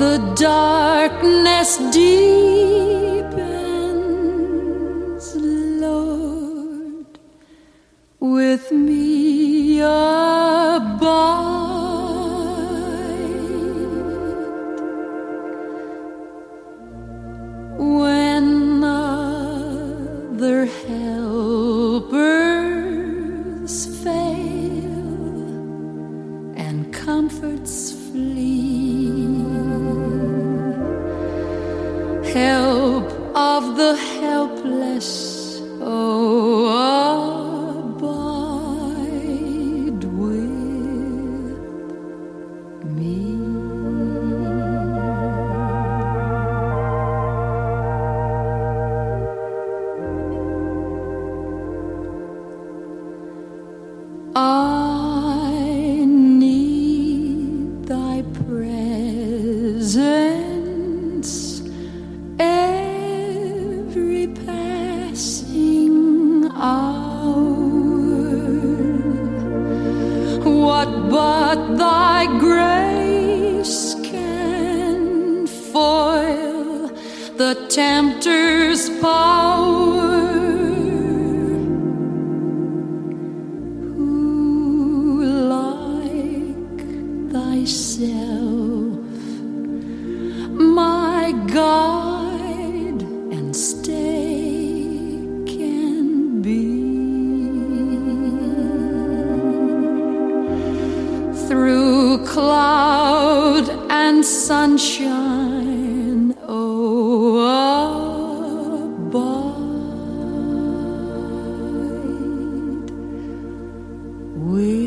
the darkness deepens, Lord, with me abide. When other helpers fail and comforts flee, help of the helpless, oh, abide with me. I need thy presence every passing hour. What but thy grace can foil the tempter's power? Thyself, my guide and stay can be. Through cloud and sunshine, oh, abide with